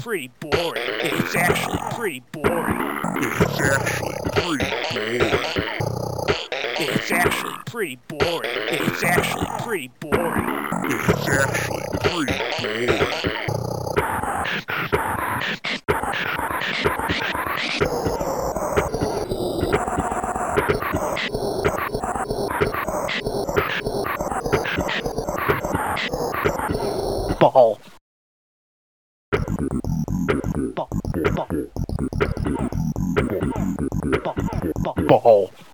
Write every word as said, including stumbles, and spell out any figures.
pretty boring. It's actually pretty boring. It's actually pretty boring. It's actually pretty boring. It's actually pretty boring. It's actually pretty boring. Ball. Ball. Ball. Ball. Ball.